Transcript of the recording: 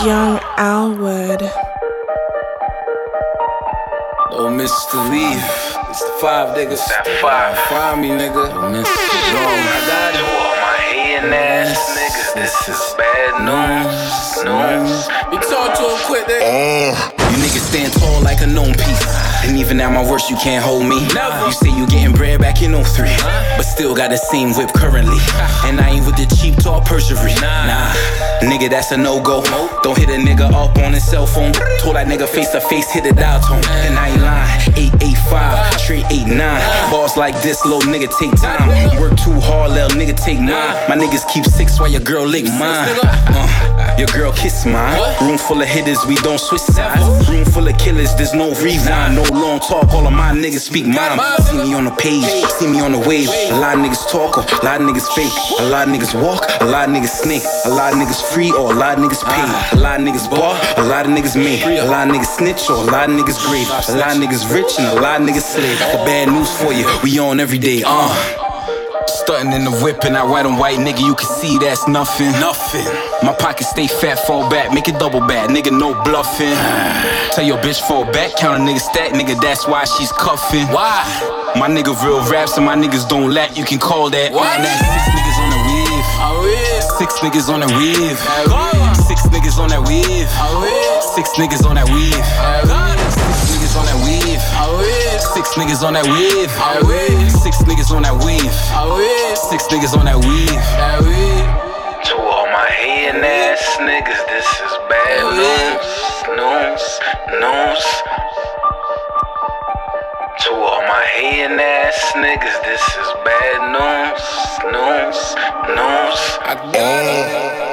Young Alwood. Oh, Mr. Leaf, it's the 5 niggas. That 5. Find me, nigga. Oh, Mr. I got To it. all my hating ass niggas, this is bad news. We talk to him quick, nigga. You niggas stand tall like a known piece. And even at my worst, you can't hold me. Never. You say you getting bread back in 03, but still got the same whip currently. And I ain't with the cheap talk perjury. Nah, nigga, that's a no-go. Don't hit a nigga up on his cell phone. Told that nigga face to face, hit the dial tone. And I ain't lying. 885, straight 89. Balls like this, little nigga take time. Work too hard, little nigga take mine. My niggas keep 6 while your girl lick mine. Your girl kiss mine. Room full of hitters, we don't switch sides. Room full of killers, there's no rewind. No long talk, all of my niggas speak mine. See me on the page, see me on the wave. A lot of niggas talk, a lot of niggas fake. A lot of niggas walk, a lot of niggas snake. A lot of niggas free, or a lot of niggas pay. A lot of niggas bar, a lot of niggas made. A lot of niggas snitch, or a lot of niggas grave. A lot of niggas rich, and a lot of niggas slave. The bad news for you, we on every day, Stuntin' in the whip and I white on white, nigga, you can see that's nothing. My pockets stay fat, fall back, make it double back, nigga, no bluffing. Tell your bitch fall back, count a nigga stack, nigga, that's why she's cuffing. Why? My nigga real raps and my niggas don't lack, you can call that. What? Now 6 niggas on the weave. 6 niggas on the weave. 6 niggas on that weave. 6 niggas on that weave. 6 niggas on that weave. 6 niggas on that weave. 6 niggas on that weave. 6 niggas on that weave. To all my hating ass niggas, this is bad news. To all my hating ass niggas, this is bad news. I got it.